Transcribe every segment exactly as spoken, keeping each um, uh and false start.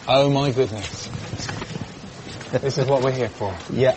Oh my goodness. This is what we're here for. Yeah.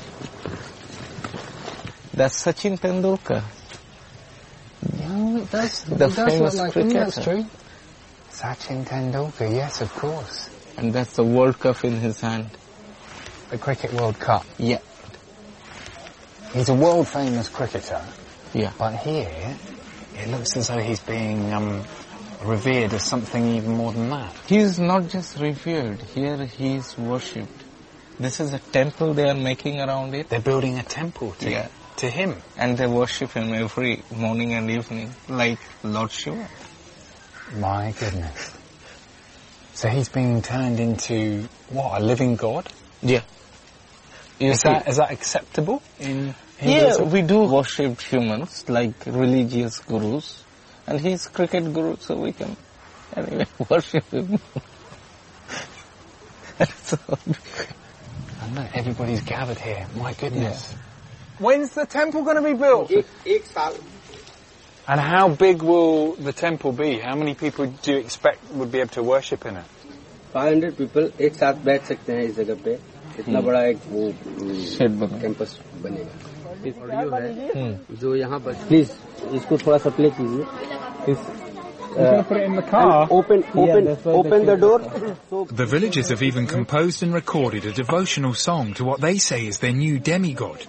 That's Sachin Tendulkar. Oh, it does. The it does famous look like cricketer. him, that's true. Sachin Tendulkar, yes, of course. And that's the World Cup in his hand. The Cricket World Cup. Yeah. He's a world famous cricketer. Yeah. But here, it looks as though he's being um, revered as something even more than that. He's not just revered. Here he's worshipped. This is a temple they are making around it. They're building a temple to, Yeah. to him. And they worship him every morning and evening, like Lord Shiva. My goodness. So he's being turned into, what, a living god? Yeah. You Is see- that, is that acceptable in Yeah, Hinduism? we do worship humans, like religious gurus. And he's cricket guru, so we can anyway worship him. So, And look, everybody's gathered here. My goodness. When's the temple going to be built? And how big will the temple be? How many people do you expect would be able to worship in it? five hundred people एक साथ बैठ सकते हैं इस जगह पे इतना बड़ा एक वो Shed बना। कैंपस बनेगा ऑडियो है जो यहाँ पर प्लीज इसको थोड़ा सा प्ले कीजिए Put it in the car. open open open the door so The villagers have even composed and recorded a devotional song to what they say is their new demigod.